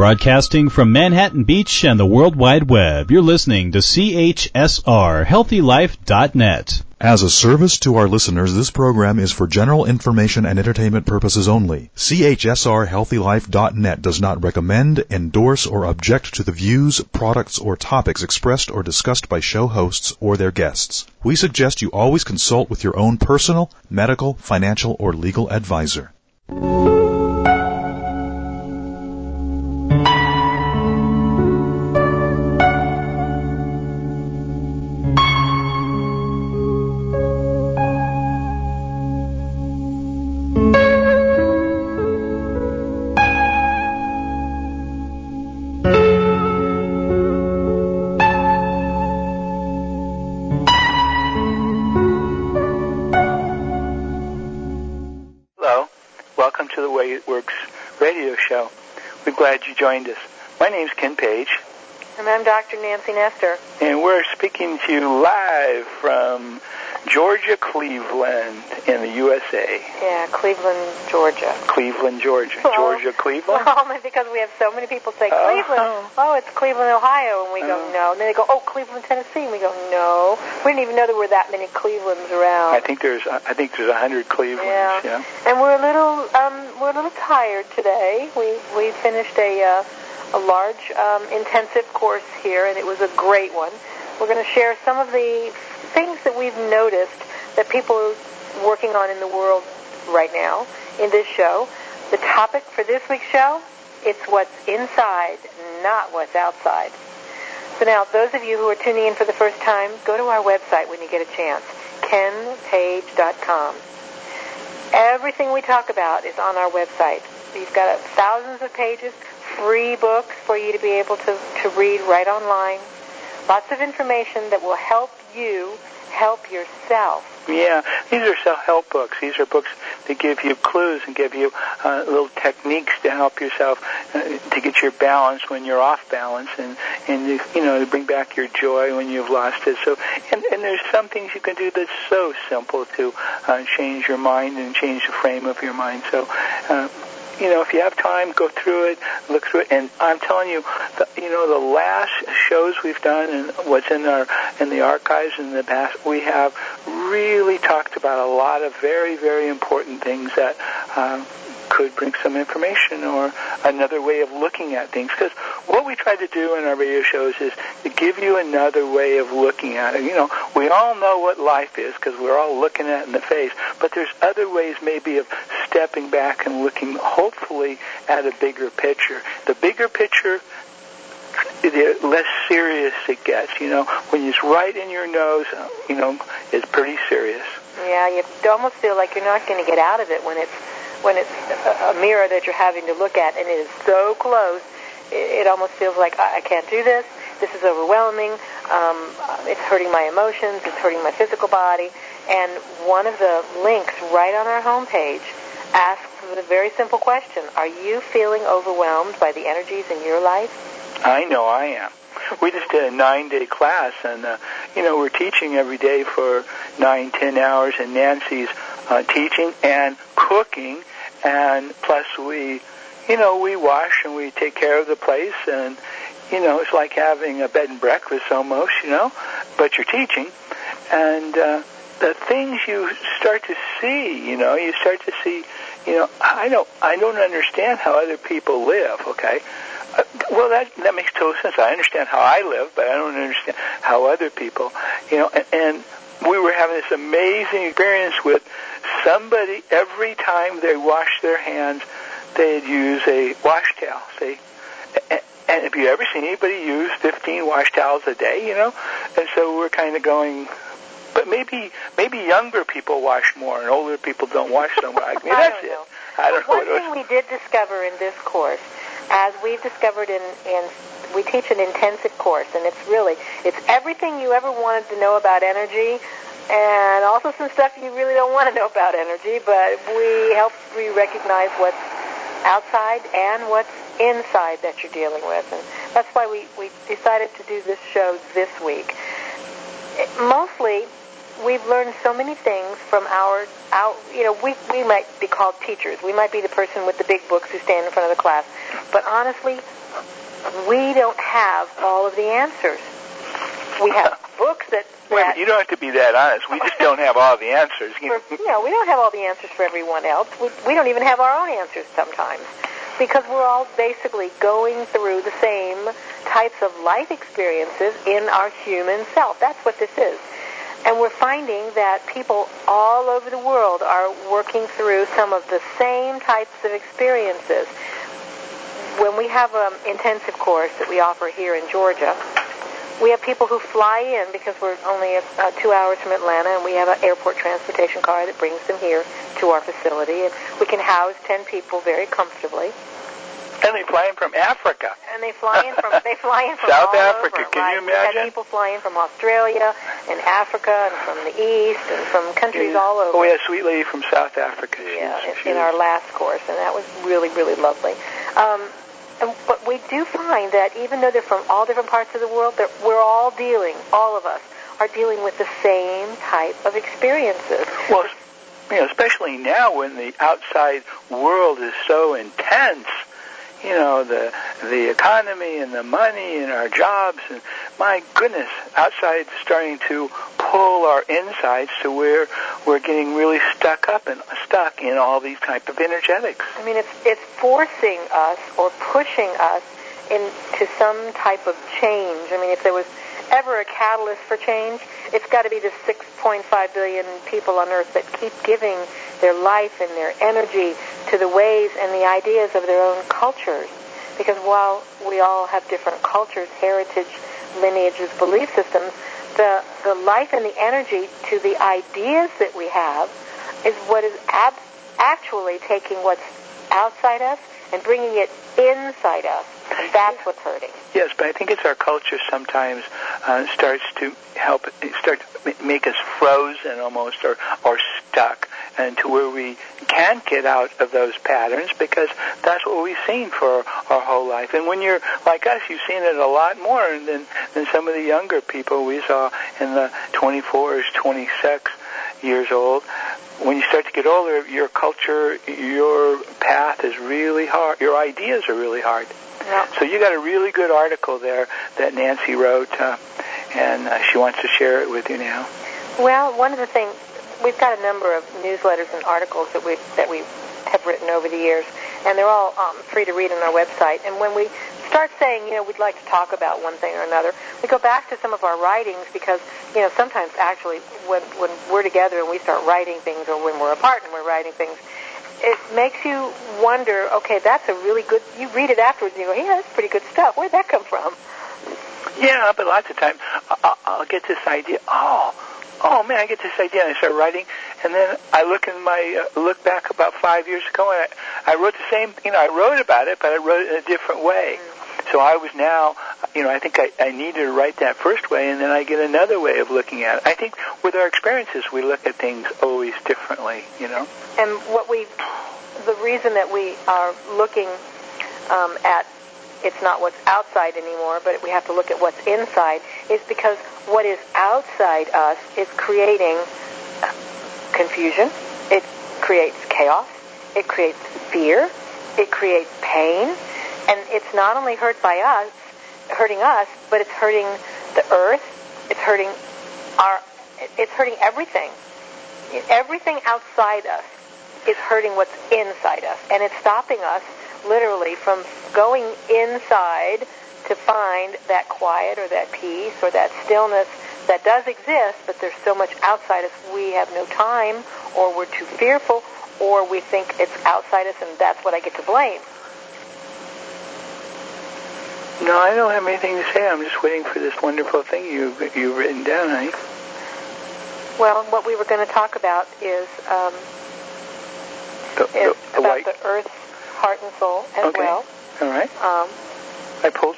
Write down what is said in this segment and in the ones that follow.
Broadcasting from Manhattan Beach and the World Wide Web, you're listening to CHSR HealthyLife.net. As a service to our listeners, this program is for general information and entertainment purposes only. CHSR HealthyLife.net does not recommend, endorse, or object to the views, products, or topics expressed or discussed by show hosts or their guests. We suggest you always consult with your own personal, medical, financial, or legal advisor. Glad you joined us. My name's Ken Page. And I'm Dr. Nancy Nestor. And we're speaking to you live from Georgia, Cleveland, in the USA. Yeah, Cleveland, Georgia. Cleveland, Georgia. Well, Georgia, Cleveland? Well, because we have so many people say Cleveland. Oh, it's Cleveland, Ohio. And we go, no. And then they go, oh, Cleveland, Tennessee. And we go, no. We didn't even know there were that many Clevelands around. I think there's 100 Clevelands. Yeah. And we're a little tired today. We finished a large intensive course here, and it was a great one. We're going to share some of the things that we've noticed that people are working on in the world right now in this show. The topic for this week's show, it's what's inside, not what's outside. So now, those of you who are tuning in for the first time, go to our website when you get a chance, kenpage.com. Everything we talk about is on our website. We've got thousands of pages, free books for you to be able to read right online. Lots of information that will help you help yourself. Yeah, these are self-help books. These are books that give you clues and give you little techniques to help yourself to get your balance when you're off balance, and to bring back your joy when you've lost it. So, and there's some things you can do that's so simple to change your mind and change the frame of your mind. So. If you have time, go through it, look through it, and I'm telling you, the last shows we've done and what's in the archives in the past, we have really talked about a lot of very, very important things that could bring some information or another way of looking at things. Because what we try to do in our radio shows is to give you another way of looking at it. We all know what life is because we're all looking at it in the face, but there's other ways maybe of stepping back and looking hopefully at a bigger picture. The bigger picture, the less serious it gets. When it's right in your nose, it's pretty serious. Yeah, you almost feel like you're not going to get out of it when it's a mirror that you're having to look at, and it is so close. It almost feels like I can't do this. This is overwhelming. It's hurting my emotions. It's hurting my physical body. And one of the links right on our homepage asks the very simple question: are you feeling overwhelmed by the energies in your life? I know I am. We just did a 9-day class, and we're teaching every day for 9-10 hours, and Nancy's teaching and cooking, and plus we wash and we take care of the place, and it's like having a bed and breakfast almost, but you're teaching, and the things you start to see, you start to see, I don't understand how other people live, okay? Well, that makes total sense. I understand how I live, but I don't understand how other people, and we were having this amazing experience with somebody. Every time they washed their hands, they'd use a wash towel, see? And have you ever seen anybody use 15 wash towels a day, And so we're kind of going, but maybe younger people wash more and older people don't wash so much. I mean, that's it. I don't know. One thing we did discover in this course, as we've discovered we teach an intensive course, and it's everything you ever wanted to know about energy, and also some stuff you really don't want to know about energy, but we help you recognize what's outside and what's inside that you're dealing with. And that's why we decided to do this show this week. Mostly, we've learned so many things from our we might be called teachers. We might be the person with the big books who stand in front of the class. But honestly, we don't have all of the answers. We have books that... Wait, you don't have to be that honest. We just don't have all the answers. We don't have all the answers for everyone else. We don't even have our own answers sometimes, because we're all basically going through the same types of life experiences in our human self. That's what this is. And we're finding that people all over the world are working through some of the same types of experiences. When we have an intensive course that we offer here in Georgia, we have people who fly in because we're only 2 hours from Atlanta, and we have an airport transportation car that brings them here to our facility, and we can house 10 people very comfortably. And they fly in from Africa. And they fly in from South all Africa. Over, Can right? you imagine? We had people fly in from Australia and Africa and from the East and from countries all over. Oh, we had a sweet lady from South Africa. In our last course, and that was really, really lovely. But we do find that even though they're from all different parts of the world, we're all of us are dealing with the same type of experiences. Well, especially now when the outside world is so intense, the economy and the money and our jobs, and my goodness, outside is starting to pull our insides to where we're getting really stuck in all these type of energetics. I mean, it's forcing us or pushing us into some type of change. I mean, if there was ever a catalyst for change, it's got to be the 6.5 billion people on Earth that keep giving their life and their energy to the ways and the ideas of their own cultures. Because while we all have different cultures, heritage, lineages, belief systems, the life and the energy to the ideas that we have is what is actually taking what's outside us and bringing it inside us. And that's what's hurting. Yes, but I think it's our culture sometimes starts to make us frozen almost or stuck, and to where we can't get out of those patterns, because that's what we've seen for our whole life. And when you're like us, you've seen it a lot more than some of the younger people we saw in the 24s, 26 years old. When you start to get older, your culture, your path is really hard. Your ideas are really hard. Yep. So you got a really good article there that Nancy wrote, and she wants to share it with you now. Well, one of the things, we've got a number of newsletters and articles that we have written over the years, and they're all free to read on our website. And when we start saying, we'd like to talk about one thing or another, we go back to some of our writings, because, sometimes actually when we're together and we start writing things, or when we're apart and we're writing things, it makes you wonder, okay, that's a really good, you read it afterwards and you go, yeah, that's pretty good stuff. Where'd that come from? Yeah, but lots of times I'll get this idea, oh man, I get this idea, and I start writing, and then I look back about 5 years ago, and I wrote the same, I wrote about it, but I wrote it in a different way. So I was now, I think I needed to write that first way, and then I get another way of looking at it. I think with our experiences, we look at things always differently, And the reason that we are looking at, it's not what's outside anymore, but we have to look at what's inside, is because what is outside us is creating confusion, it creates chaos, it creates fear, it creates pain, and it's not only hurting us, but it's hurting the earth, it's hurting everything. Everything outside us is hurting what's inside us, and it's stopping us literally from going inside to find that quiet or that peace or that stillness that does exist, but there's so much outside us we have no time, or we're too fearful, or we think it's outside us and that's what I get to blame. No, I don't have anything to say. I'm just waiting for this wonderful thing you've written down, honey. Well, what we were going to talk about is about the earth's heart and soul as well. All right. I pulled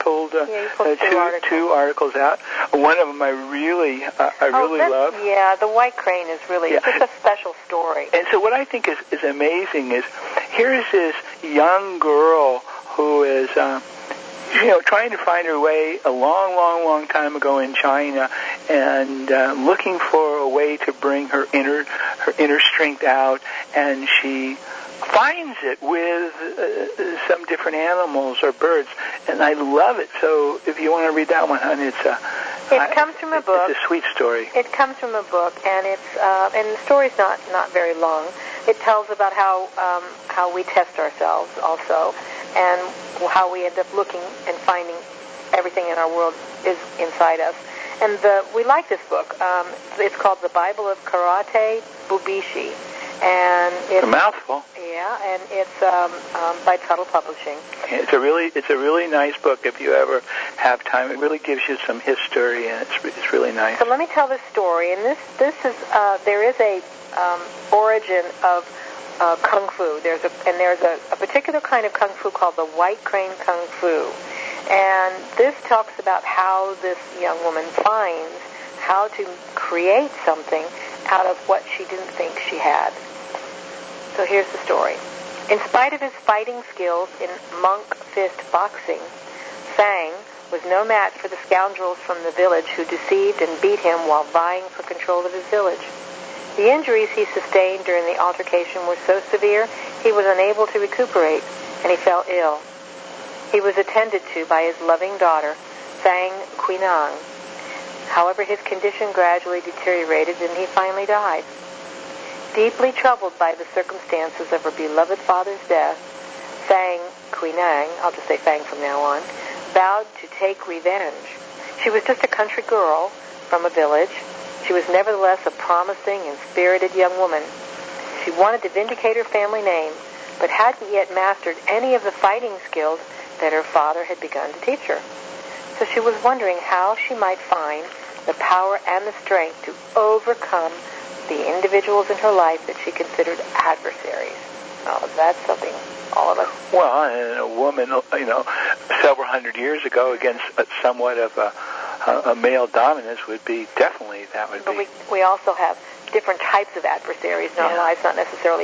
two articles out. One of them I really love. Yeah, the White Crane is really it's a special story. And so what I think is amazing is here's this young girl who is trying to find her way a long, long, long time ago in China, and looking for a way to bring her inner strength out, and she finds it with some different animals or birds, and I love it. So if you want to read that one, honey, it comes from a book. It's a sweet story. It comes from a book, and and the story's not very long. It tells about how we test ourselves also, and how we end up looking and finding everything in our world is inside us. And we like this book. It's called The Bible of Karate Bubishi. And it's a mouthful. Yeah, and it's by Tuttle Publishing. It's a really nice book. If you ever have time, it really gives you some history, and it's really nice. So let me tell this story. And this is there is a origin of kung fu. There's a particular kind of kung fu called the White Crane Kung Fu, and this talks about how this young woman finds how to create something out of what she didn't think she had. So here's the story. In spite of his fighting skills in monk fist boxing, Fang was no match for the scoundrels from the village who deceived and beat him while vying for control of his village. The injuries he sustained during the altercation were so severe he was unable to recuperate, and he fell ill. He was attended to by his loving daughter, Fang Quinang. However, his condition gradually deteriorated, and he finally died. Deeply troubled by the circumstances of her beloved father's death, Fang Quinang, I'll just say Fang from now on, vowed to take revenge. She was just a country girl from a village. She was nevertheless a promising and spirited young woman. She wanted to vindicate her family name, but hadn't yet mastered any of the fighting skills that her father had begun to teach her. So she was wondering how she might find the power and the strength to overcome the individuals in her life that she considered adversaries. Oh, that's something all of us... Well, and a woman, several hundred years ago against somewhat of a male dominance would be definitely, that would be... But we also have different types of adversaries in our lives, not necessarily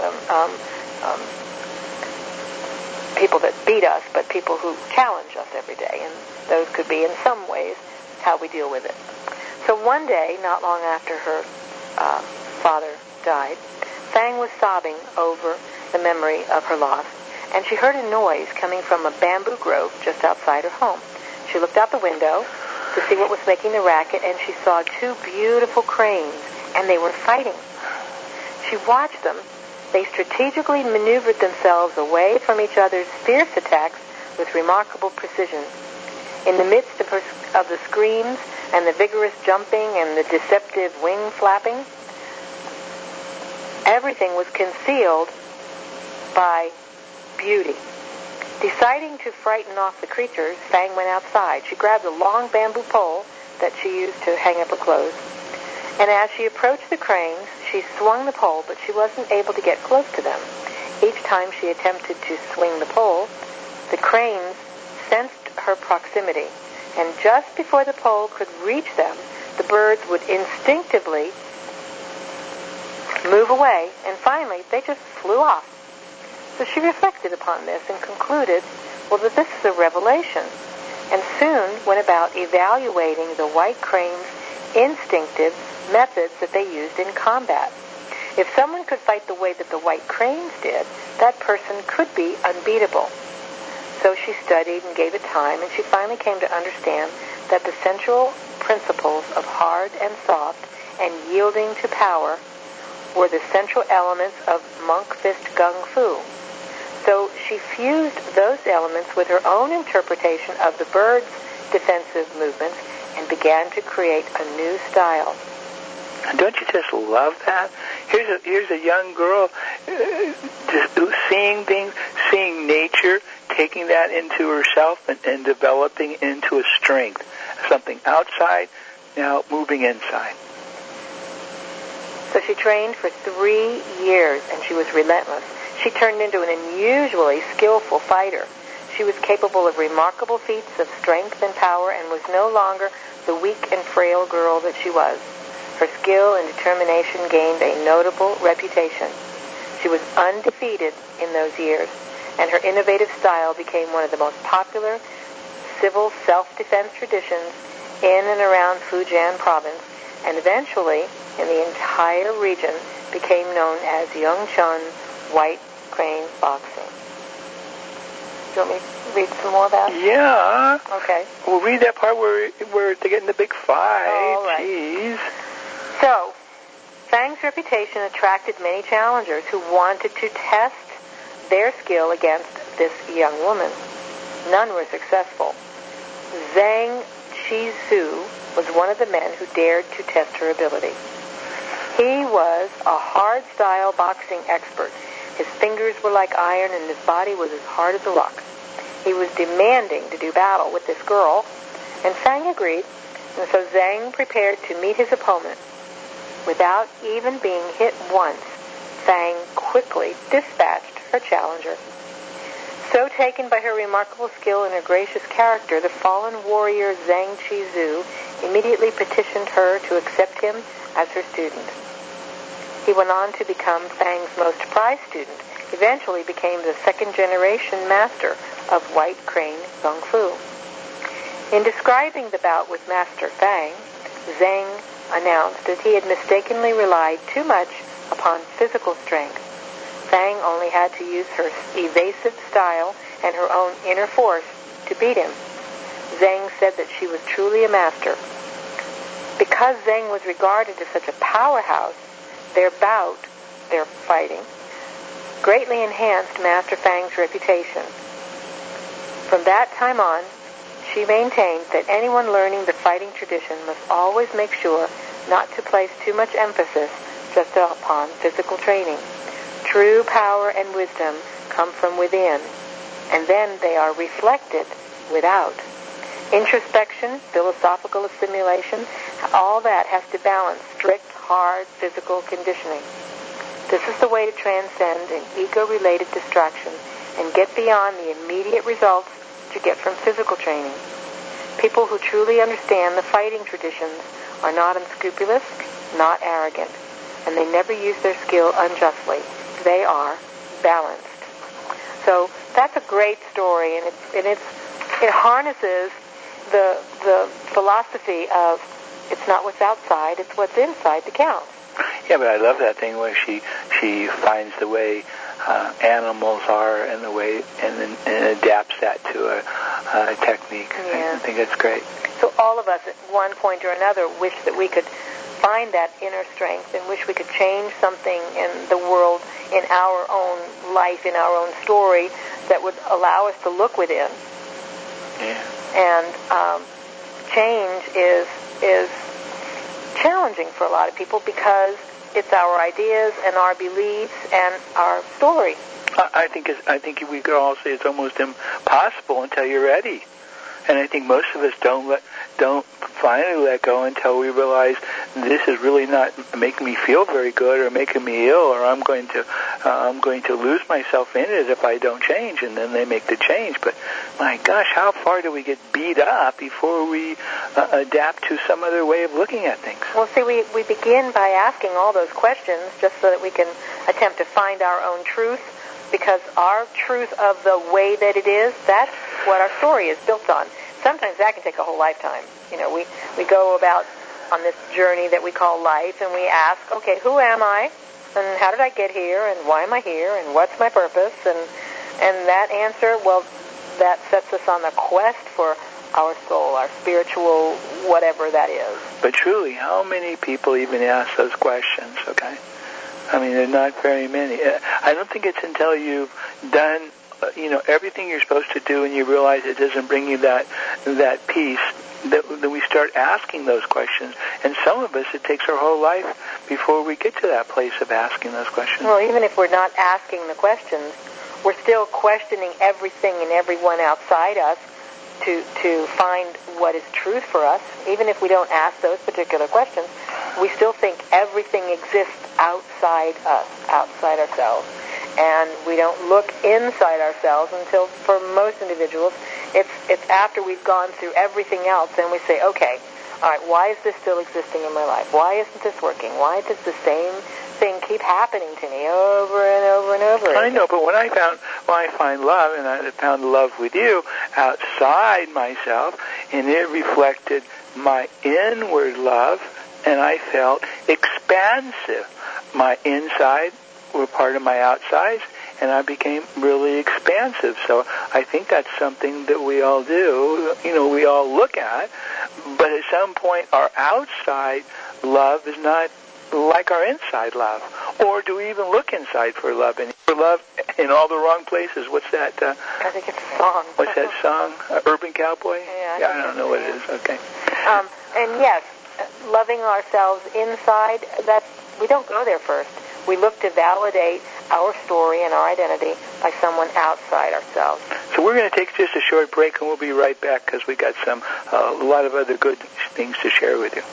people that beat us, but people who challenge us every day, and those could be, in some ways, how we deal with it. So one day, not long after her father died, Fang was sobbing over the memory of her loss, and she heard a noise coming from a bamboo grove just outside her home. She looked out the window to see what was making the racket, and she saw two beautiful cranes, and they were fighting. She watched them. They strategically maneuvered themselves away from each other's fierce attacks with remarkable precision. In the midst of the screams and the vigorous jumping and the deceptive wing flapping, everything was concealed by beauty. Deciding to frighten off the creatures, Fang went outside. She grabbed a long bamboo pole that she used to hang up her clothes, and as she approached the cranes, she swung the pole, but she wasn't able to get close to them. Each time she attempted to swing the pole, the cranes sensed her proximity, and just before the pole could reach them, the birds would instinctively move away, and finally they just flew off. So she reflected upon this and concluded, that this is a revelation, and soon went about evaluating the white crane's instinctive methods that they used in combat. If someone could fight the way that the white cranes did, that person could be unbeatable. So she studied and gave it time, and she finally came to understand that the central principles of hard and soft and yielding to power were the central elements of monk fist gung fu. So she fused those elements with her own interpretation of the bird's defensive movements and began to create a new style. Don't you just love that? Here's a young girl just seeing things, seeing nature, taking that into herself and developing into a strength, something outside, now moving inside. So she trained for 3 years, and she was relentless. She turned into an unusually skillful fighter. She was capable of remarkable feats of strength and power and was no longer the weak and frail girl that she was. Her skill and determination gained a notable reputation. She was undefeated in those years, and her innovative style became one of the most popular civil self-defense traditions in and around Fujian province, and eventually in the entire region became known as Yongchun White Crane Boxing. Do you want me to read some more of that? Yeah. Okay. We'll read that part where they get in the big fight. All right. Jeez. So, Fang's reputation attracted many challengers who wanted to test their skill against this young woman. None were successful. Zhang Qizu was one of the men who dared to test her ability. He was a hard-style boxing expert. His fingers were like iron and his body was as hard as a rock. He was demanding to do battle with this girl, and Fang agreed, and so Zhang prepared to meet his opponent. Without even being hit once, Fang quickly dispatched her challenger. So taken by her remarkable skill and her gracious character, the fallen warrior Zhang Qizu immediately petitioned her to accept him as her student. He went on to become Fang's most prized student, eventually became the second-generation master of White Crane Kung Fu. In describing the bout with Master Fang, Zhang announced that he had mistakenly relied too much upon physical strength. Fang only had to use her evasive style and her own inner force to beat him. Zhang said that she was truly a master. Because Zhang was regarded as such a powerhouse, their fighting, greatly enhanced Master Fang's reputation. From that time on, she maintained that anyone learning the fighting tradition must always make sure not to place too much emphasis just upon physical training. True power and wisdom come from within, and then they are reflected without. Introspection, philosophical assimilation, all that has to balance strict, hard physical conditioning. This is the way to transcend an ego-related distraction and get beyond the immediate results you get from physical training. People who truly understand the fighting traditions are not unscrupulous, not arrogant, and they never use their skill unjustly. They are balanced. So that's a great story, and it harnesses the philosophy of it's not what's outside, it's what's inside that counts. Yeah, but I love that thing where she finds the way animals are and the way and adapts that to a technique. Yeah. I think that's great. So all of us at one point or another wish that we could find that inner strength and wish we could change something in the world, in our own life, in our own story that would allow us to look within. Yeah. And change is challenging for a lot of people because it's our ideas and our beliefs and our story. I think we could all say it's almost impossible until you're ready. And I think most of us don't finally let go until we realize this is really not making me feel very good, or making me ill, or I'm going to lose myself in it if I don't change. And then they make the change. But my gosh, how far do we get beat up before we adapt to some other way of looking at things? Well, see, we begin by asking all those questions just so that we can attempt to find our own truth. Because our truth of the way that it is, that's what our story is built on. Sometimes that can take a whole lifetime. You know, we go about on this journey that we call life, and we ask, okay, who am I? And how did I get here? And why am I here? And what's my purpose? And that answer, well, that sets us on the quest for our soul, our spiritual whatever that is. But truly, how many people even ask those questions, okay? I mean, there are not very many. I don't think it's until you've done, everything you're supposed to do and you realize it doesn't bring you that peace that we start asking those questions. And some of us, it takes our whole life before we get to that place of asking those questions. Well, even if we're not asking the questions, we're still questioning everything and everyone outside us to find what is truth for us. Even if we don't ask those particular questions, we still think everything exists outside us, outside ourselves. And we don't look inside ourselves until, for most individuals, it's after we've gone through everything else and we say, okay, all right, why is this still existing in my life? Why isn't this working? Why does the same thing keep happening to me over and over and over again? I know, but when I find love, and I found love with you outside myself, and it reflected my inward love, and I felt expansive. My inside were part of my outsides, and I became really expansive. So I think that's something that we all do, we all look at, but at some point our outside love is not like our inside love. Or do we even look inside for love? And for love in all the wrong places. What's that? I think it's a song. What's that song? Urban Cowboy? Yeah, I don't know what it is. Okay. And yes, loving ourselves inside, we don't go there first. We look to validate our story and our identity by someone outside ourselves. So we're going to take just a short break, and we'll be right back because we got a lot of other good things to share with you.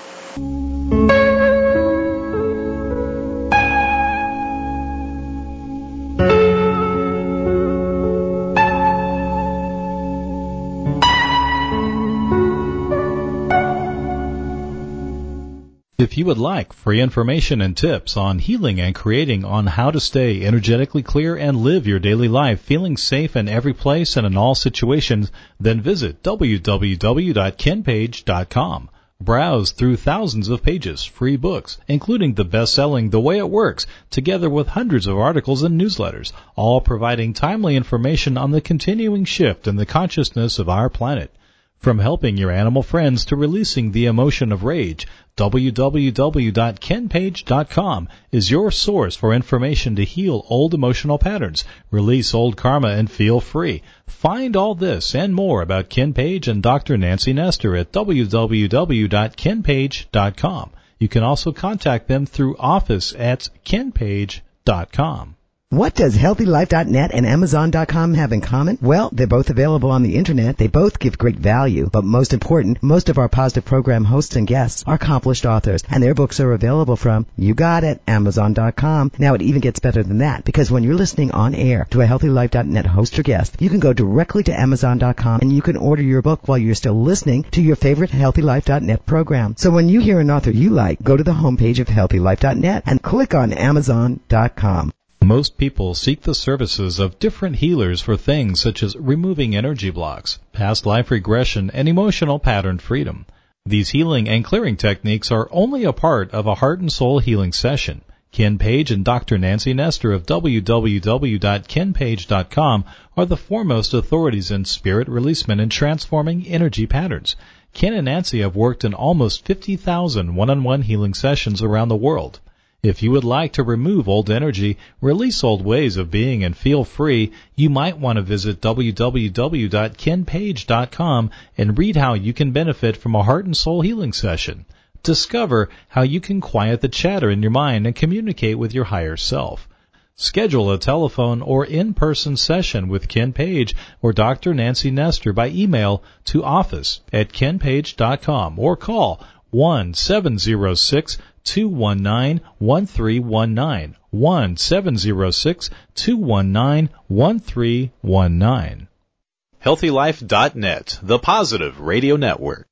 If you would like free information and tips on healing and creating on how to stay energetically clear and live your daily life feeling safe in every place and in all situations, then visit www.kenpage.com. Browse through thousands of pages, free books, including the best-selling The Way It Works, together with hundreds of articles and newsletters, all providing timely information on the continuing shift in the consciousness of our planet. From helping your animal friends to releasing the emotion of rage, www.kenpage.com is your source for information to heal old emotional patterns, release old karma, and feel free. Find all this and more about Ken Page and Dr. Nancy Nestor at www.kenpage.com. You can also contact them through office@kenpage.com. What does HealthyLife.net and Amazon.com have in common? Well, they're both available on the Internet. They both give great value. But most important, most of our positive program hosts and guests are accomplished authors, and their books are available from, you got it, Amazon.com. Now, it even gets better than that, because when you're listening on air to a HealthyLife.net host or guest, you can go directly to Amazon.com and you can order your book while you're still listening to your favorite HealthyLife.net program. So when you hear an author you like, go to the homepage of HealthyLife.net and click on Amazon.com. Most people seek the services of different healers for things such as removing energy blocks, past life regression, and emotional pattern freedom. These healing and clearing techniques are only a part of a heart and soul healing session. Ken Page and Dr. Nancy Nestor of www.kenpage.com are the foremost authorities in spirit releasement and transforming energy patterns. Ken and Nancy have worked in almost 50,000 one-on-one healing sessions around the world. If you would like to remove old energy, release old ways of being, and feel free, you might want to visit www.kenpage.com and read how you can benefit from a heart and soul healing session. Discover how you can quiet the chatter in your mind and communicate with your higher self. Schedule a telephone or in-person session with Ken Page or Dr. Nancy Nestor by email to office@kenpage.com or call 1-706-219-1319, 1-706-219-1319. HealthyLife.net, the positive radio network.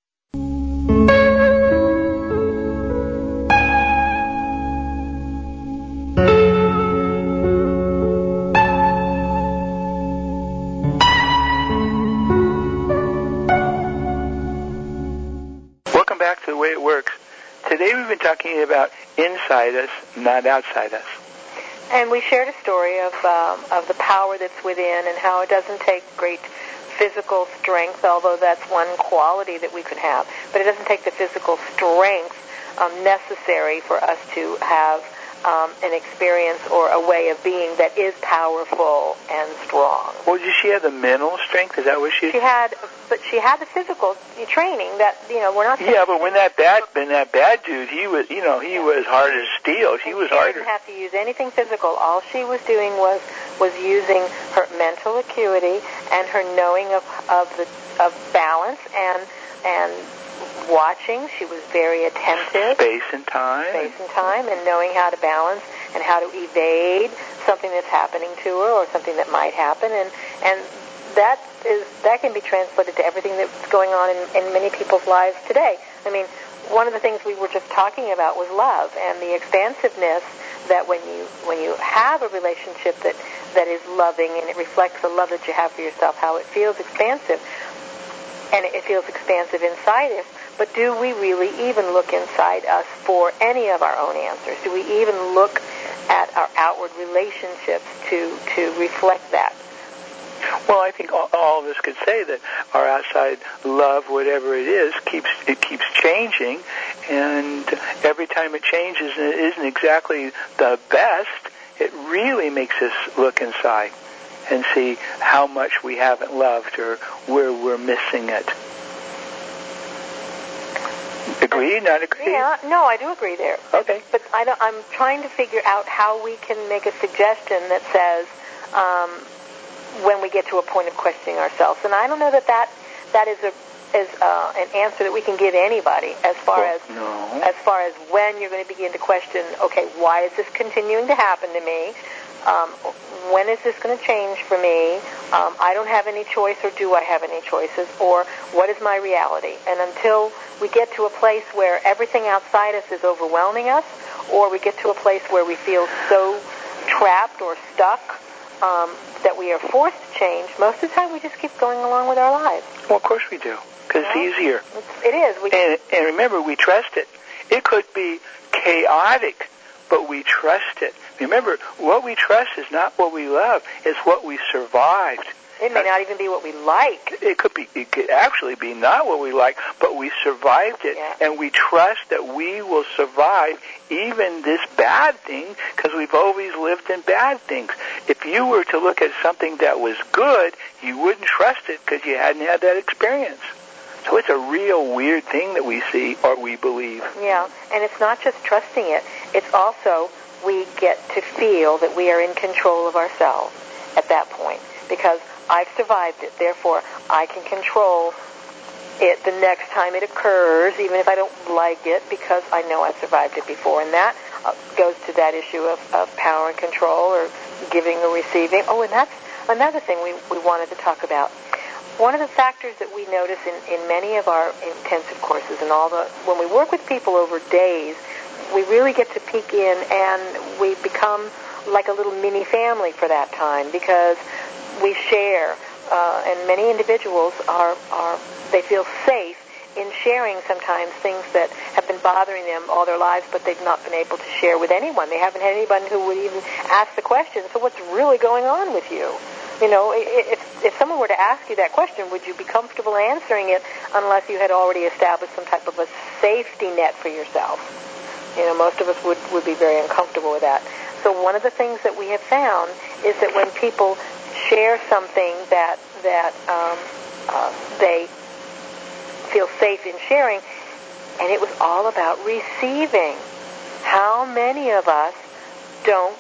Welcome back to The Way It Works. Today we've been talking about inside us, not outside us. And we shared a story of the power that's within and how it doesn't take great physical strength, although that's one quality that we could have. But it doesn't take the physical strength necessary for us to have an experience or a way of being that is powerful and strong. Well, did she have the mental strength? Is that what she had? But she had the physical training that, we're not... Yeah, but when that bad dude, he was hard as steel. She didn't have to use anything physical. All she was doing was using her mental acuity and her knowing of balance and watching. She was very attentive. Space and time, and knowing how to balance and how to evade something that's happening to her or something that might happen, and that can be translated to everything that's going on in many people's lives today. I mean, one of the things we were just talking about was love and the expansiveness that when you have a relationship that is loving and it reflects the love that you have for yourself, how it feels expansive. and it feels expansive inside us, but do we really even look inside us for any of our own answers? Do we even look at our outward relationships to reflect that? Well, I think all of us could say that our outside love, whatever it is, keeps changing, and every time it changes and it isn't exactly the best, it really makes us look inside and see how much we haven't loved or where we're missing it. Agree? Not agree? Yeah, no, I do agree there. Okay. But I'm trying to figure out how we can make a suggestion that says, when we get to a point of questioning ourselves, and I don't know that is an answer that we can give anybody as far as when you're going to begin to question, okay, why is this continuing to happen to me? When is this going to change for me? I don't have any choice, or do I have any choices? Or what is my reality? And until we get to a place where everything outside us is overwhelming us, or we get to a place where we feel so trapped or stuck that we are forced to change, most of the time we just keep going along with our lives. Well, of course we do, because it's easier. It is. And remember, we trust it. It could be chaotic, but we trust it. Remember, what we trust is not what we love, it's what we survived. It may not even be what we like. It could actually be not what we like, but we survived it, and we trust that we will survive even this bad thing, because we've always lived in bad things. If you were to look at something that was good, you wouldn't trust it because you hadn't had that experience. So it's a real weird thing that we see or we believe. Yeah, and it's not just trusting it. It's also we get to feel that we are in control of ourselves at that point, because I've survived it. Therefore, I can control it the next time it occurs, even if I don't like it, because I know I've survived it before. And that goes to that issue of power and control, or giving or receiving. Oh, and that's another thing we wanted to talk about. One of the factors that we notice in many of our intensive courses and when we work with people over days, we really get to peek in, and we become like a little mini family for that time, because we share, and many individuals they feel safe in sharing sometimes things that have been bothering them all their lives, but they've not been able to share with anyone. They haven't had anybody who would even ask the question, so what's really going on with you? You know, if someone were to ask you that question, would you be comfortable answering it unless you had already established some type of a safety net for yourself? You know, most of us would be very uncomfortable with that. So one of the things that we have found is that when people share something that they feel safe in sharing, and it was all about receiving. How many of us don't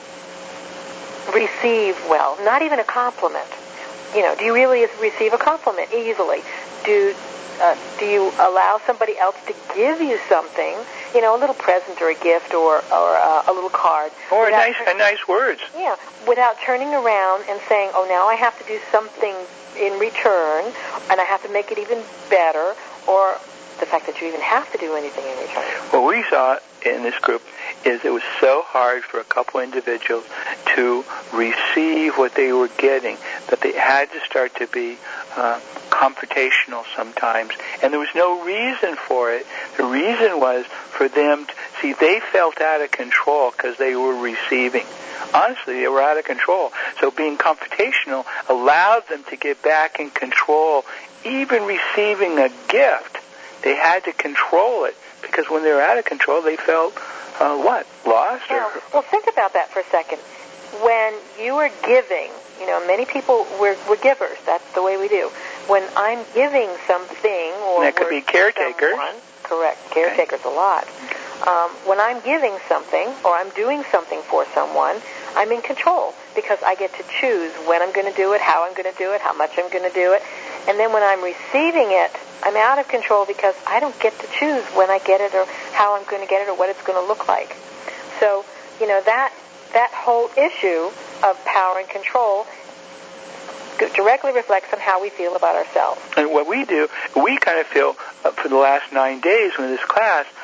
receive well? Not even a compliment. You know, do you really receive a compliment easily? Do you allow somebody else to give you something? You know, a little present or a gift or a little card. Or a nice words. Yeah, without turning around and saying, oh, now I have to do something in return, and I have to make it even better, or the fact that you even have to do anything in return. What we saw in this group is it was so hard for a couple individuals to receive what they were getting that they had to start to be confrontational sometimes, and there was no reason for it. The reason was for them to see, they felt out of control because they were receiving. Honestly, they were out of control. So being confrontational allowed them to get back in control. Even receiving a gift, they had to control it, because when they were out of control, they felt lost? Well, think about that for a second. When you are giving, you know, many people, we're givers. That's the way we do. When I'm giving something, or that could be caretakers. Someone, correct, caretakers a lot. When I'm giving something, or I'm doing something for someone, I'm in control, because I get to choose when I'm going to do it, how I'm going to do it, how much I'm going to do it. And then when I'm receiving it, I'm out of control, because I don't get to choose when I get it, or how I'm going to get it, or what it's going to look like. So, you know, that whole issue of power and control directly reflects on how we feel about ourselves. And what we do, we kind of feel, for the last 9 days in this class,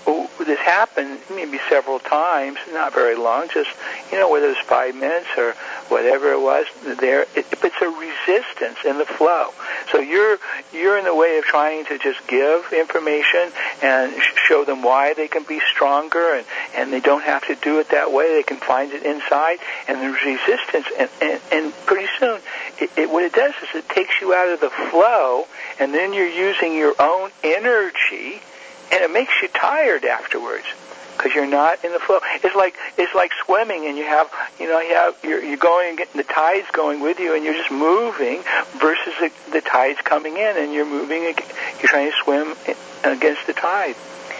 this happened maybe several times, not very long, just, whether it was 5 minutes or whatever it was, it's a resistance in the flow. So you're in the way of trying to just give information and show them why they can be stronger, and they don't have to do it that way. They can find it inside, and there's resistance, and pretty soon, what it does is it takes you out of the flow, and then you're using your own energy, and it makes you tired afterwards because you're not in the flow. It's like swimming, and you're going, the tide's going with you, and you're just moving versus the tide's coming in, and you're moving. You're trying to swim against the tide.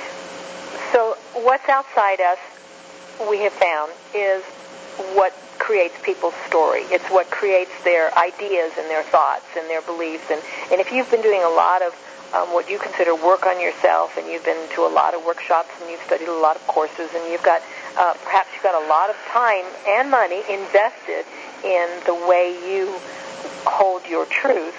So what's outside us, we have found, is what creates people's story. It's what creates their ideas and their thoughts and their beliefs. And if you've been doing a lot of what you consider work on yourself, and you've been to a lot of workshops, and you've studied a lot of courses, and you've got perhaps you've got a lot of time and money invested in the way you hold your truth,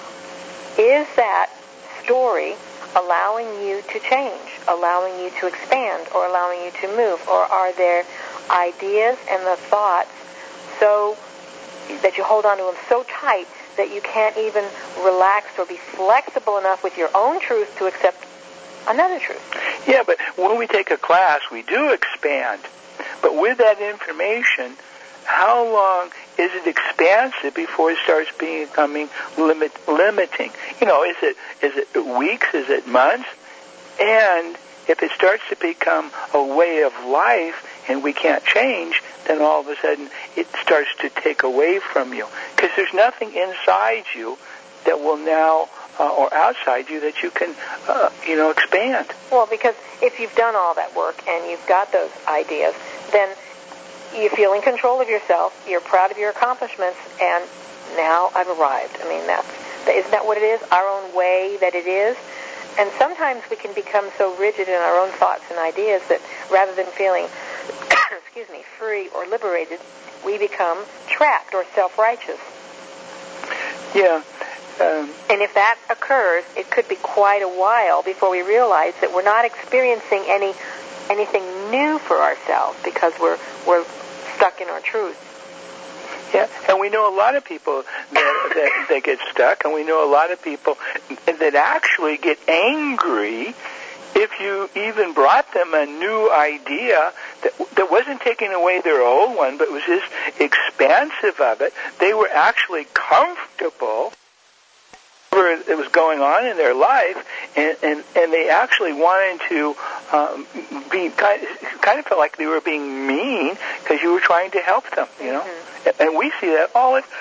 is that story allowing you to change, allowing you to expand, or allowing you to move? Or are there ideas and the thoughts so that you hold on to them so tight that you can't even relax or be flexible enough with your own truth to accept another truth? Yeah, but when we take a class, we do expand. But with that information, how long is it expansive before it starts becoming limiting? Is it weeks? Is it months? And if it starts to become a way of life and we can't change, then all of a sudden it starts to take away from you. Because there's nothing inside you that will now, or outside you, that you can, expand. Well, because if you've done all that work and you've got those ideas, then you feel in control of yourself, you're proud of your accomplishments, and now I've arrived. I mean, isn't that what it is? Our own way that it is? And sometimes we can become so rigid in our own thoughts and ideas that rather than feeling, free or liberated, we become trapped or self-righteous. Yeah. And if that occurs, it could be quite a while before we realize that we're not experiencing anything new for ourselves because we're stuck in our truth. Yeah, and we know a lot of people that get stuck, and we know a lot of people that actually get angry if you even brought them a new idea that wasn't taking away their old one, but was just expansive of it. They were actually comfortable with what was going on in their life, and they actually wanted to be kind of felt like they were being mean because you were trying to help them, Mm-hmm. And we see that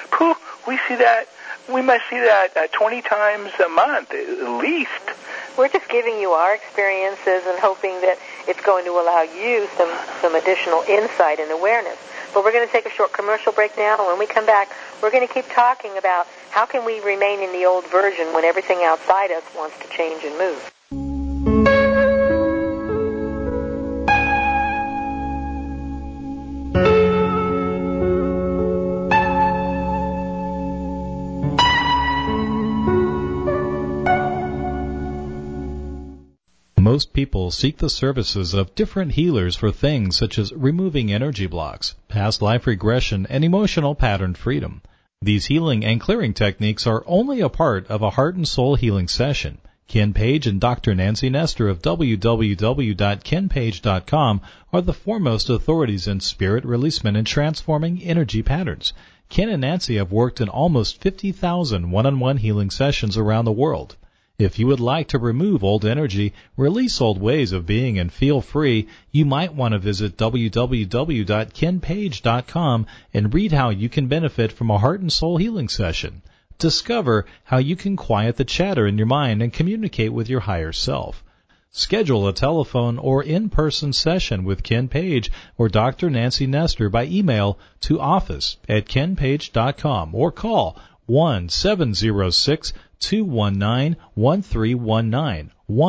we must see that 20 times a month at least. We're just giving you our experiences and hoping that it's going to allow you some additional insight and awareness. But we're going to take a short commercial break now, and when we come back, we're going to keep talking about how can we remain in the old version when everything outside us wants to change and move. Most people seek the services of different healers for things such as removing energy blocks, past life regression, and emotional pattern freedom. These healing and clearing techniques are only a part of a heart and soul healing session. Ken Page and Dr. Nancy Nestor of www.kenpage.com are the foremost authorities in spirit releasement and transforming energy patterns. Ken and Nancy have worked in almost 50,000 one-on-one healing sessions around the world. If you would like to remove old energy, release old ways of being, and feel free, you might want to visit www.kenpage.com and read how you can benefit from a heart and soul healing session. Discover how you can quiet the chatter in your mind and communicate with your higher self. Schedule a telephone or in-person session with Ken Page or Dr. Nancy Nestor by email to office@kenpage.com or call 1-706-219-1319,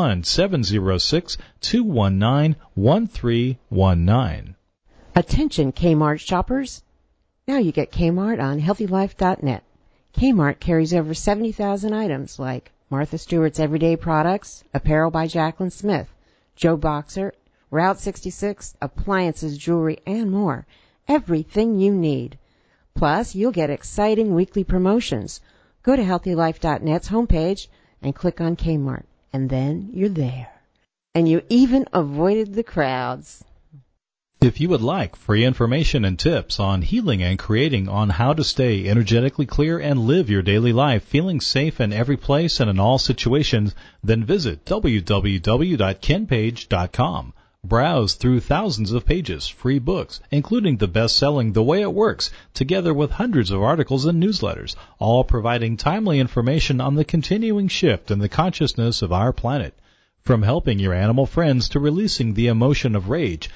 1-706-219-1319. Attention Kmart shoppers. Now you get Kmart on HealthyLife.net. Kmart carries over 70,000 items like Martha Stewart's everyday products, apparel by Jacqueline Smith, Joe Boxer, Route 66, appliances, jewelry, and more. Everything you need. Plus, you'll get exciting weekly promotions. Go to HealthyLife.net's homepage and click on Kmart, and then you're there. And you even avoided the crowds. If you would like free information and tips on healing and creating on how to stay energetically clear and live your daily life feeling safe in every place and in all situations, then visit www.kenpage.com. Browse through thousands of pages, free books, including the best-selling The Way It Works, together with hundreds of articles and newsletters, all providing timely information on the continuing shift in the consciousness of our planet. From helping your animal friends to releasing the emotion of rage,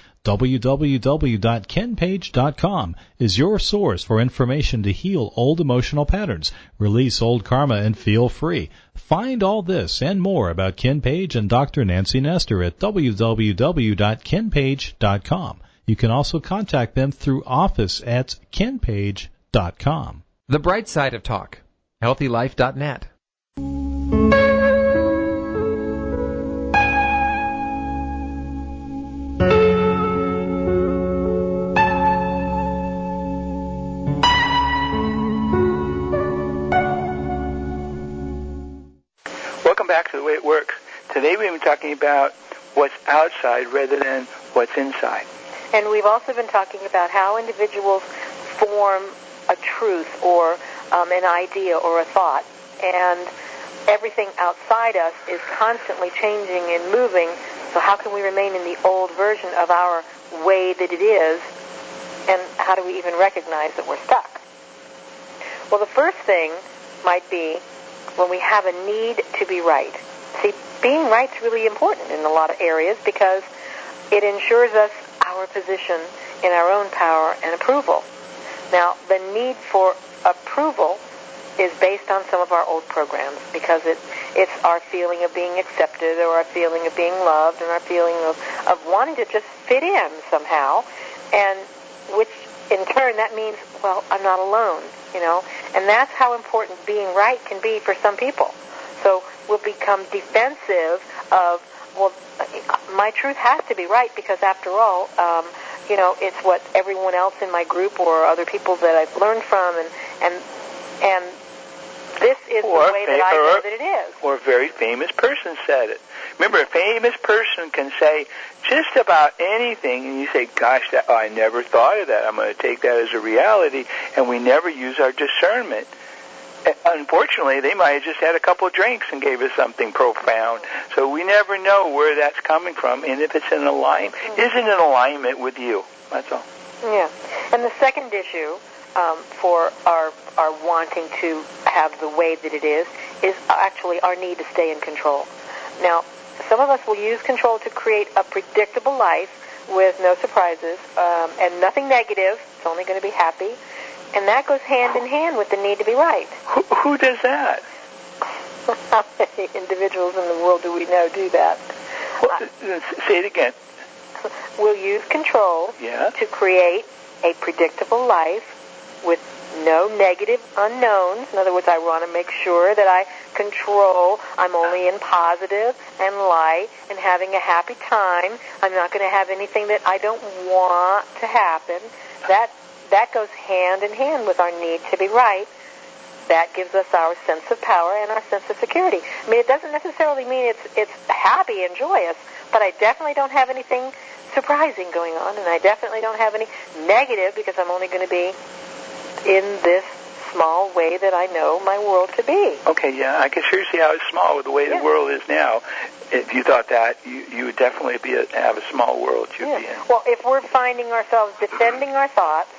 www.kenpage.com is your source for information to heal old emotional patterns, release old karma, and feel free. Find all this and more about Ken Page and Dr. Nancy Nestor at www.kenpage.com. You can also contact them through office@kenpage.com. The bright side of talk. HealthyLife.net. Welcome back to The Way It Works. Today we've been talking about what's outside rather than what's inside. And we've also been talking about how individuals form a truth or an idea or a thought. And everything outside us is constantly changing and moving. So how can we remain in the old version of our way that it is? And how do we even recognize that we're stuck? Well, the first thing might be when we have a need to be right. See, being right's really important in a lot of areas because it ensures us our position in our own power and approval. Now, the need for approval is based on some of our old programs because it's our feeling of being accepted or our feeling of being loved and our feeling of wanting to just fit in somehow, and which in turn that means, well, I'm not alone, and that's how important being right can be for some people. So we'll become defensive of, well, my truth has to be right because after all, it's what everyone else in my group or other people that I've learned from, and this is the way that I know that it is. Or a very famous person said it. Remember, a famous person can say just about anything, and you say, gosh, I never thought of that. I'm going to take that as a reality, and we never use our discernment. Unfortunately, they might have just had a couple of drinks and gave us something profound. So we never know where that's coming from, and if it's in alignment, isn't in alignment with you. That's all. Yeah. And the second issue for our wanting to have the way that it is actually our need to stay in control. Now, some of us will use control to create a predictable life with no surprises and nothing negative. It's only going to be happy. And that goes hand in hand with the need to be right. Who does that? How many individuals in the world do we know do that? Say it again. We'll use control to create a predictable life with no negative unknowns. In other words, I want to make sure that I control. I'm only in positive and light and having a happy time. I'm not going to have anything that I don't want to happen. That goes hand in hand with our need to be right. That gives us our sense of power and our sense of security. I mean, it doesn't necessarily mean it's happy and joyous, but I definitely don't have anything surprising going on, and I definitely don't have any negative because I'm only going to be in this small way that I know my world to be. Okay, yeah, I can sure see how it's small with the way the world is now. If you thought that, you would definitely have a small world you'd be in. Well, if we're finding ourselves defending our thoughts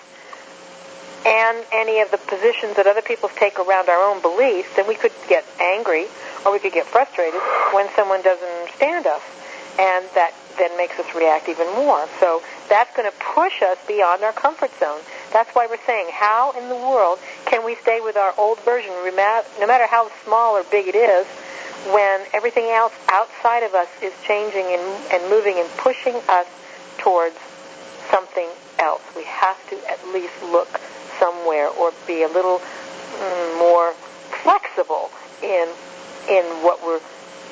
and any of the positions that other people take around our own beliefs, then we could get angry or we could get frustrated when someone doesn't understand us. And that then makes us react even more. So that's going to push us beyond our comfort zone. That's why we're saying, how in the world can we stay with our old version, no matter how small or big it is, when everything else outside of us is changing and moving and pushing us towards something else? We have to at least look somewhere or be a little more flexible in what we're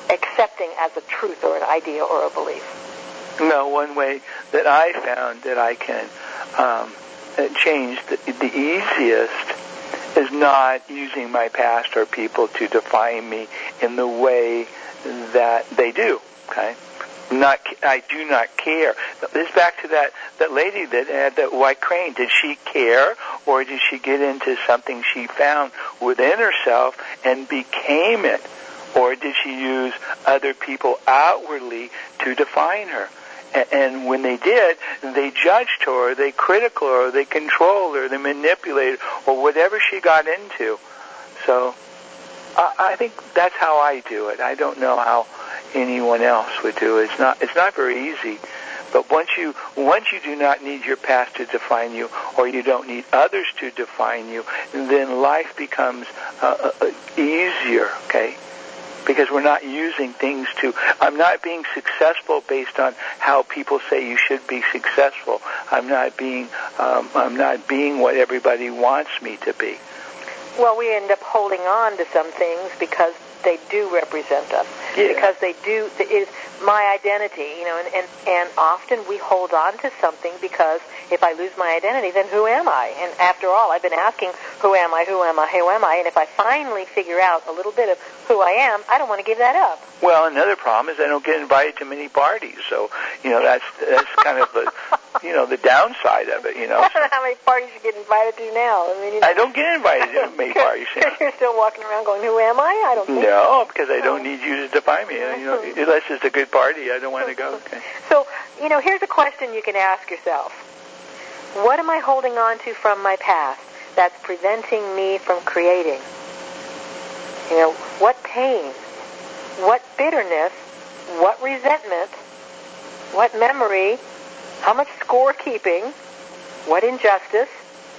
accepting as a truth or an idea or a belief? No, one way that I found that I can change the easiest is not using my past or people to define me in the way that they do. Okay, I do not care. This is back to that lady that had that white crane. Did she care, or did she get into something she found within herself and became it, or did she use other people outwardly to define her? And when they did, they judged her, or they critical her, or they controlled her, they manipulated, or whatever she got into. So I think that's how I do it. I don't know how anyone else would do it. It's not very easy. But once you do not need your past to define you, or you don't need others to define you, then life becomes easier. Okay. Because we're not using things I'm not being successful based on how people say you should be successful. I'm not being what everybody wants me to be. Well, we end up holding on to some things because they do represent us. Yeah. Because it is my identity, and often we hold on to something because if I lose my identity, then who am I? And after all, I've been asking, who am I, who am I, who am I? And if I finally figure out a little bit of who I am, I don't want to give that up. Well, another problem is I don't get invited to many parties, so, that's kind of the downside of it, I don't know how many parties you get invited to now. I don't get invited to many parties. You're still walking around going, who am I? I don't think No, because I don't need you to define me. Unless it's a good party, I don't want to go. Okay. So, here's a question you can ask yourself. What am I holding on to from my past that's preventing me from creating? What pain, what bitterness, what resentment, what memory, how much scorekeeping, what injustice?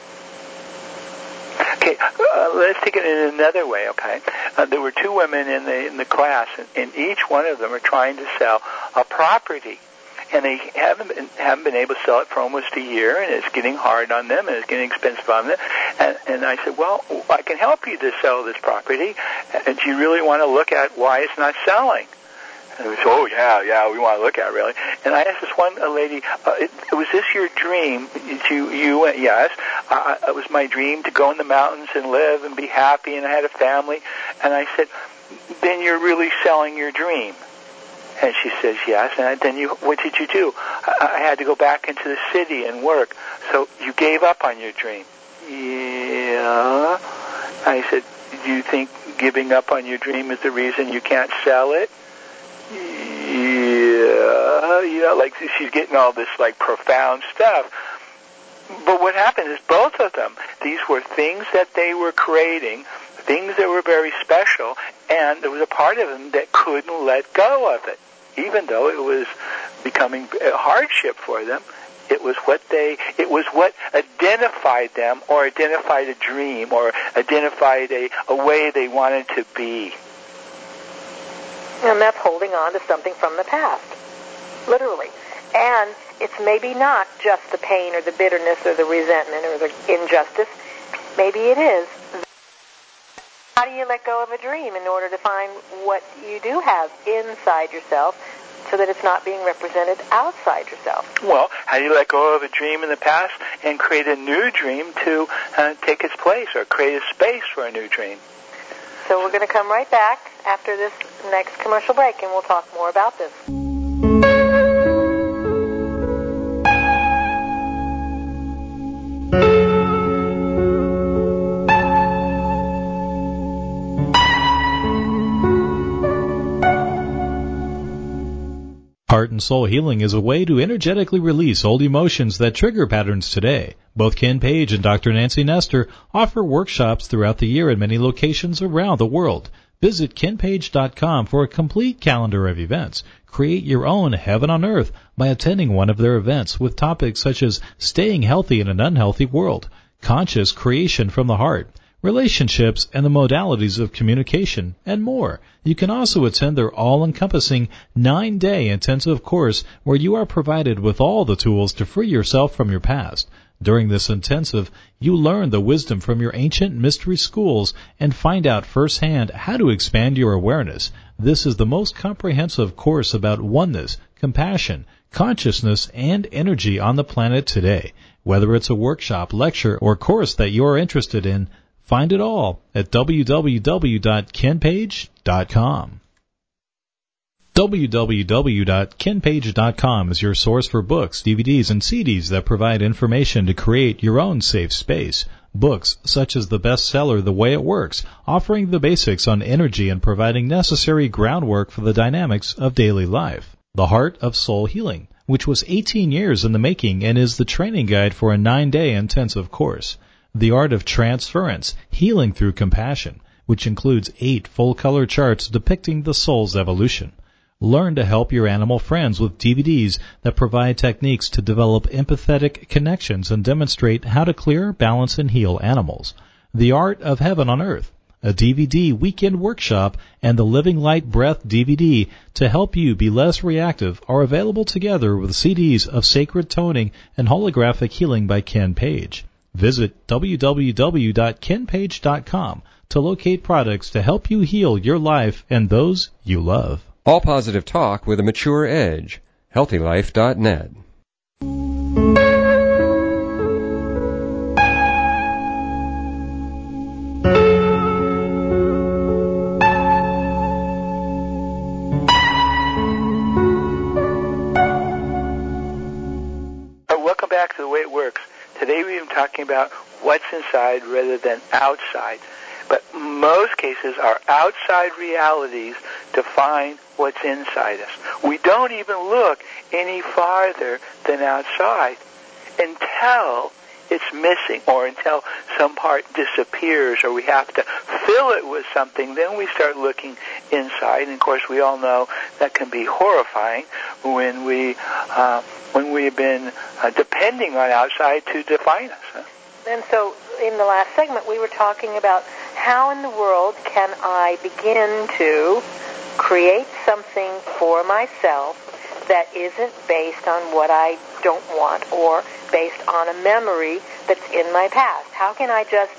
Okay, let's take it in another way, okay? There were two women in the class, and each one of them are trying to sell a property. And they haven't been able to sell it for almost a year, and it's getting hard on them, and it's getting expensive on them. And I said, well, I can help you to sell this property. And do you really want to look at why it's not selling? And they said, oh, yeah, we want to look at it, really. And I asked this one lady, was this your dream? You went, yes. It was my dream to go in the mountains and live and be happy, and I had a family. And I said, then you're really selling your dream. And she says, yes. And then what did you do? I had to go back into the city and work. So you gave up on your dream. Yeah. I said, do you think giving up on your dream is the reason you can't sell it? Yeah. Like she's getting all this profound stuff. But what happened is both of them, these were things that they were creating, things that were very special, and there was a part of them that couldn't let go of it. Even though it was becoming a hardship for them, it was what identified them, or identified a dream, or identified a way they wanted to be. And that's holding on to something from the past, literally. And it's maybe not just the pain or the bitterness or the resentment or the injustice. Maybe it is. How do you let go of a dream in order to find what you do have inside yourself so that it's not being represented outside yourself? Well, how do you let go of a dream in the past and create a new dream to take its place, or create a space for a new dream? So we're going to come right back after this next commercial break, and we'll talk more about this. Heart and Soul Healing is a way to energetically release old emotions that trigger patterns today. Both Ken Page and Dr. Nancy Nestor offer workshops throughout the year at many locations around the world. Visit kenpage.com for a complete calendar of events. Create your own heaven on earth by attending one of their events with topics such as staying healthy in an unhealthy world, conscious creation from the heart, relationships and the modalities of communication, and more. You can also attend their all-encompassing 9-day intensive course where you are provided with all the tools to free yourself from your past. During this intensive, you learn the wisdom from your ancient mystery schools and find out firsthand how to expand your awareness. This is the most comprehensive course about oneness, compassion, consciousness, and energy on the planet today. Whether it's a workshop, lecture, or course that you're interested in, find it all at www.kenpage.com. www.kenpage.com is your source for books, DVDs, and CDs that provide information to create your own safe space. Books such as the bestseller The Way It Works, offering the basics on energy and providing necessary groundwork for the dynamics of daily life. The Heart of Soul Healing, which was 18 years in the making and is the training guide for a 9-day intensive course. The Art of Transference, Healing Through Compassion, which includes 8 full-color charts depicting the soul's evolution. Learn to help your animal friends with DVDs that provide techniques to develop empathetic connections and demonstrate how to clear, balance, and heal animals. The Art of Heaven on Earth, a DVD weekend workshop, and the Living Light Breath DVD to help you be less reactive are available together with CDs of Sacred Toning and Holographic Healing by Ken Page. Visit www.kenpage.com to locate products to help you heal your life and those you love. All positive talk with a mature edge. HealthyLife.net. Welcome back to The Way It Works. Today we've been talking about what's inside rather than outside. But most cases, our outside realities define what's inside us. We don't even look any farther than outside until it's missing or until some part disappears or we have to fill it with something. Then we start looking inside. And, of course, we all know that can be horrifying when we've been depending on outside to define us. And so in the last segment, we were talking about how in the world can I begin to create something for myself that isn't based on what I don't want or based on a memory that's in my past. How can I just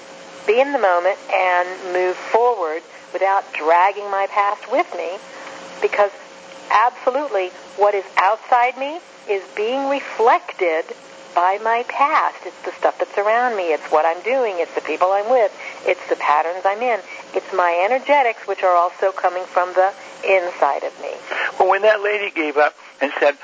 be in the moment and move forward without dragging my past with me? Because absolutely what is outside me is being reflected by my past. It's the stuff that's around me. It's what I'm doing. It's the people I'm with. It's the patterns I'm in. It's my energetics, which are also coming from the inside of me. Well, when that lady gave up and said,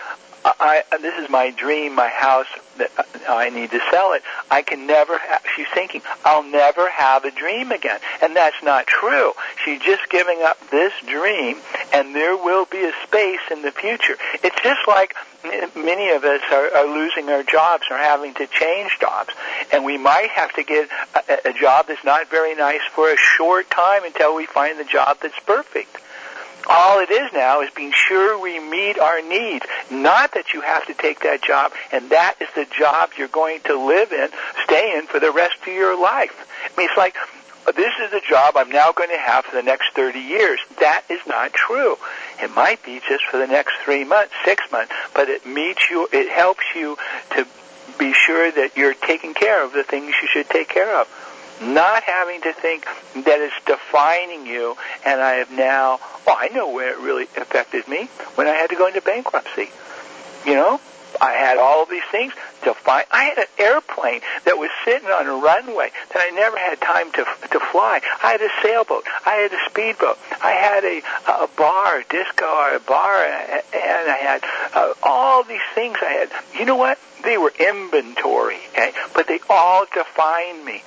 this is my dream, my house, that I need to sell it, I can never have, she's thinking, I'll never have a dream again. And that's not true. She's just giving up this dream, and there will be a space in the future. It's just like many of us are losing our jobs or having to change jobs. And we might have to get a job that's not very nice for a short time until we find the job that's perfect. All it is now is being sure we meet our needs, not that you have to take that job, and that is the job you're going to live in, stay in for the rest of your life. I mean, it's like, this is the job I'm now going to have for the next 30 years. That is not true. It might be just for the next 3 months, 6 months, but it meets you, it helps you to be sure that you're taking care of the things you should take care of. Not having to think that it's defining you, and I have now, I know where it really affected me, when I had to go into bankruptcy. You know, I had all of these things define. I had an airplane that was sitting on a runway that I never had time to fly. I had a sailboat. I had a speedboat. I had a bar, a disco, or a bar, and I had all these things I had. You know what? They were inventory, okay? But they all defined me.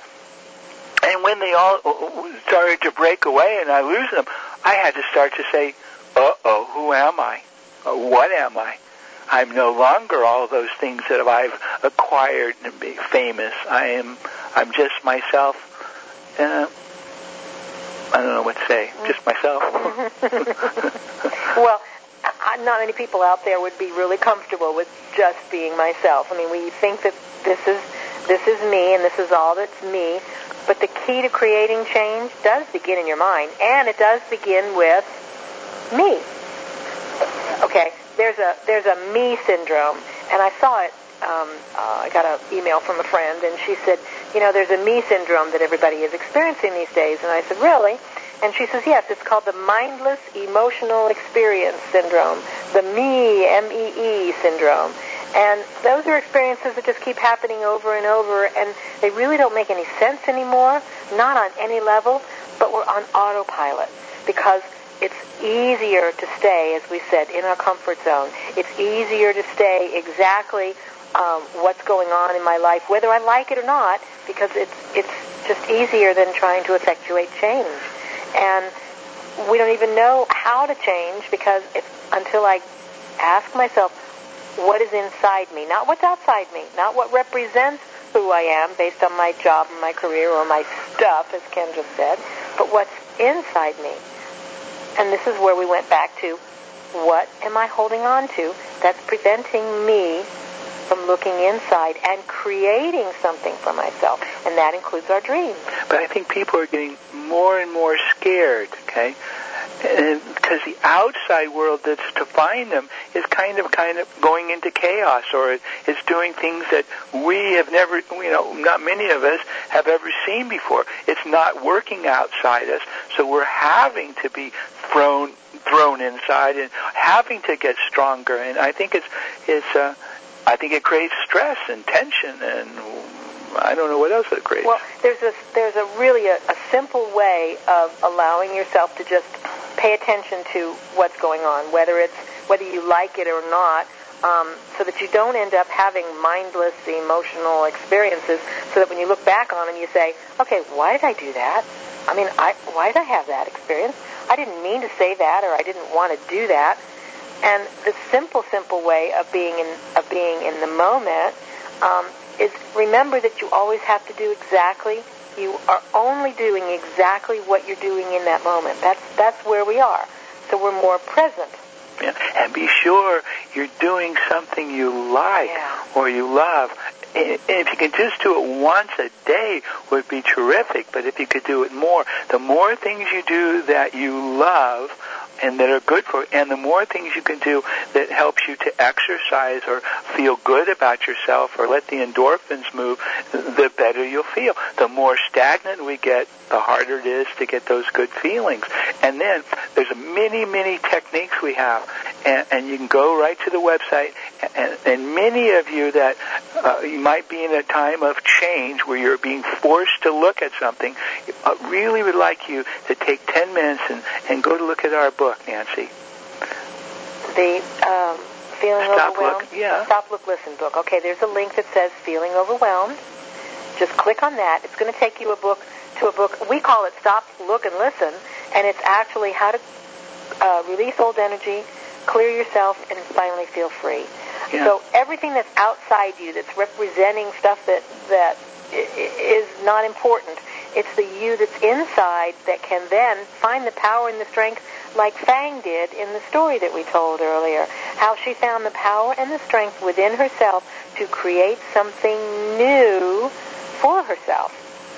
And when they all started to break away and I lose them, I had to start to say, who am I? What am I? I'm no longer all those things that I've acquired and be famous. I'm just myself. I don't know what to say. Just myself. Well, not many people out there would be really comfortable with just being myself. I mean, we think that this is me and this is all that's me. But the key to creating change does begin in your mind, and it does begin with me. Okay, there's a me syndrome, And I saw it. I got an email from a friend, and she said, there's a me syndrome that everybody is experiencing these days. And I said, really? And she says, yes, it's called the mindless emotional experience syndrome, the me, M-E-E syndrome. And those are experiences that just keep happening over and over, and they really don't make any sense anymore, not on any level, but we're on autopilot because it's easier to stay, as we said, in our comfort zone. It's easier to stay exactly what's going on in my life, whether I like it or not, because it's just easier than trying to effectuate change. And we don't even know how to change because until I ask myself, what is inside me, not what's outside me, not what represents who I am based on my job and my career or my stuff, as Ken just said, but what's inside me. And this is where we went back to, what am I holding on to that's preventing me from looking inside and creating something for myself? And that includes our dreams. But I think people are getting more and more scared, okay? Because the outside world that's defying them is kind of going into chaos, or is doing things that we have never, not many of us have ever seen before. It's not working outside us, so we're having to be thrown inside and having to get stronger. And I think I think it creates stress and tension, and I don't know what else it creates. Well, there's a really simple way of allowing yourself to just pay attention to what's going on, whether you like it or not, so that you don't end up having mindless emotional experiences, so that when you look back on them, you say, okay, why did I do that? I mean, why did I have that experience? I didn't mean to say that, or I didn't want to do that. And the simple way of being in the moment is remember that you always have to do exactly. You are only doing exactly what you're doing in that moment. That's where we are. So we're more present. Yeah. And be sure you're doing something you like or you love. And if you can just do it once a day, would be terrific. But if you could do it more, the more things you do that you love and that are good for you, and the more things you can do that helps you to exercise or feel good about yourself or let the endorphins move, the better you'll feel. The more stagnant we get, the harder it is to get those good feelings. And then there's many techniques we have, and you can go right to the website, and many of you that you might be in a time of change where you're being forced to look at something, really would like you to take 10 minutes and go to look at our book, Nancy. The Feeling Stop, Overwhelmed? Look, yeah. Stop, Look, Listen book. Okay, there's a link that says Feeling Overwhelmed. Just click on that. It's going to take you to a book. We call it Stop, Look, and Listen, and it's actually how to release old energy, clear yourself, and finally feel free. Yeah. So everything that's outside you, that's representing stuff that is not important, it's the you that's inside that can then find the power and the strength, like Fang did in the story that we told earlier, how she found the power and the strength within herself to create something new for herself.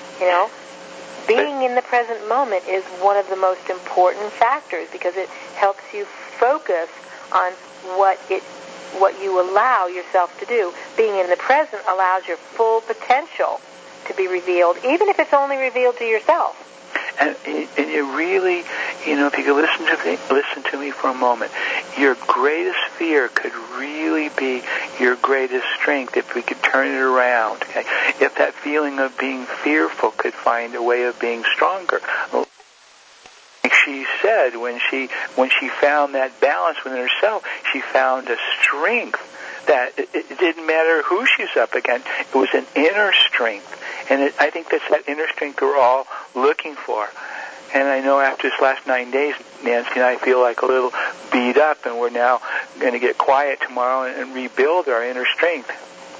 Being in the present moment is one of the most important factors because it helps you focus on what you allow yourself to do. Being in the present allows your full potential to be revealed, even if it's only revealed to yourself. And you really, if you could listen to me for a moment, your greatest fear could really be your greatest strength if we could turn it around. Okay? If that feeling of being fearful could find a way of being stronger. Like she said, when she found that balance within herself, she found a strength that it didn't matter who she's up against. It was an inner strength. And I think that's that inner strength we're all looking for. And I know after this last 9 days, Nancy and I feel like a little beat up, and we're now going to get quiet tomorrow and rebuild our inner strength.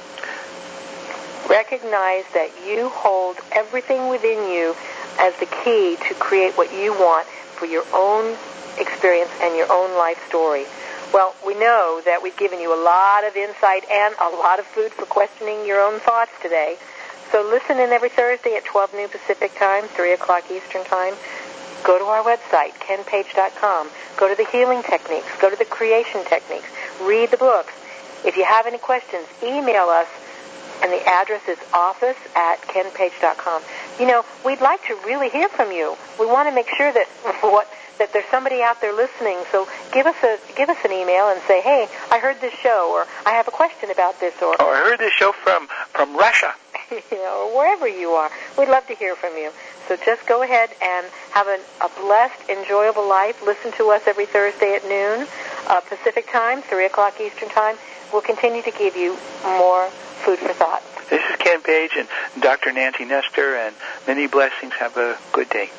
Recognize that you hold everything within you as the key to create what you want for your own experience and your own life story. Well, we know that we've given you a lot of insight and a lot of food for questioning your own thoughts today. So listen in every Thursday at 12 noon Pacific Time, 3 o'clock Eastern Time. Go to our website, kenpage.com. Go to the healing techniques. Go to the creation techniques. Read the books. If you have any questions, email us, and the address is office@kenpage.com. We'd like to really hear from you. We want to make sure that there's somebody out there listening. So give us an email and say, hey, I heard this show, or I have a question about this, or I heard this show from Russia. Or wherever you are. We'd love to hear from you. So just go ahead and have a blessed, enjoyable life. Listen to us every Thursday at noon Pacific time, 3 o'clock Eastern time. We'll continue to give you more food for thought. This is Ken Page and Dr. Nancy Nestor, and many blessings. Have a good day.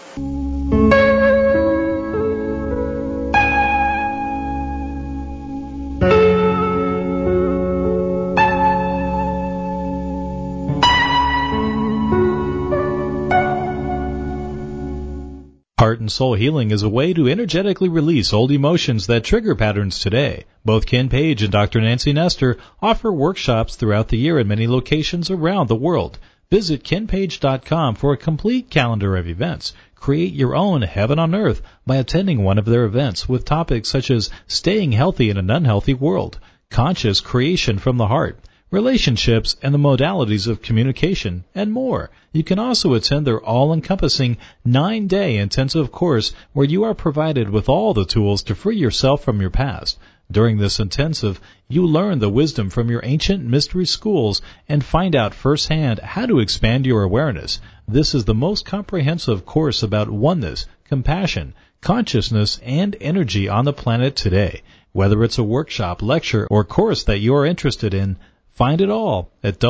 Heart and Soul Healing is a way to energetically release old emotions that trigger patterns today. Both Ken Page and Dr. Nancy Nestor offer workshops throughout the year in many locations around the world. Visit kenpage.com for a complete calendar of events. Create your own heaven on earth by attending one of their events with topics such as staying healthy in an unhealthy world, conscious creation from the heart, relationships and the modalities of communication, and more. You can also attend their all-encompassing 9-day intensive course where you are provided with all the tools to free yourself from your past. During this intensive, you learn the wisdom from your ancient mystery schools and find out firsthand how to expand your awareness. This is the most comprehensive course about oneness, compassion, consciousness, and energy on the planet today. Whether it's a workshop, lecture, or course that you are interested in, find it all at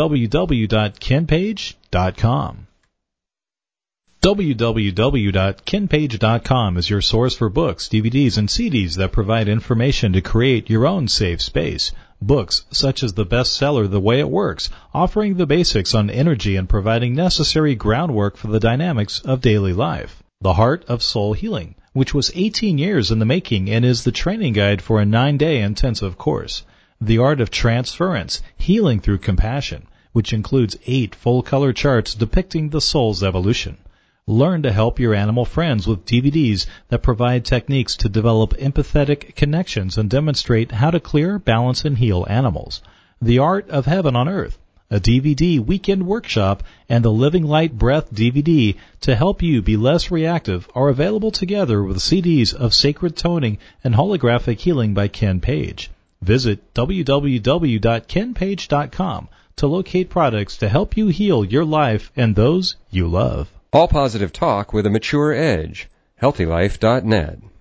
www.kenpage.com. www.kenpage.com is your source for books, DVDs, and CDs that provide information to create your own safe space. Books such as the bestseller The Way It Works, offering the basics on energy and providing necessary groundwork for the dynamics of daily life. The Heart of Soul Healing, which was 18 years in the making and is the training guide for a 9-day intensive course. The Art of Transference, Healing Through Compassion, which includes 8 full-color charts depicting the soul's evolution. Learn to help your animal friends with DVDs that provide techniques to develop empathetic connections and demonstrate how to clear, balance, and heal animals. The Art of Heaven on Earth, a DVD weekend workshop, and the Living Light Breath DVD to help you be less reactive are available together with CDs of Sacred Toning and Holographic Healing by Ken Page. Visit www.kenpage.com to locate products to help you heal your life and those you love. All positive talk with a mature edge. HealthyLife.net.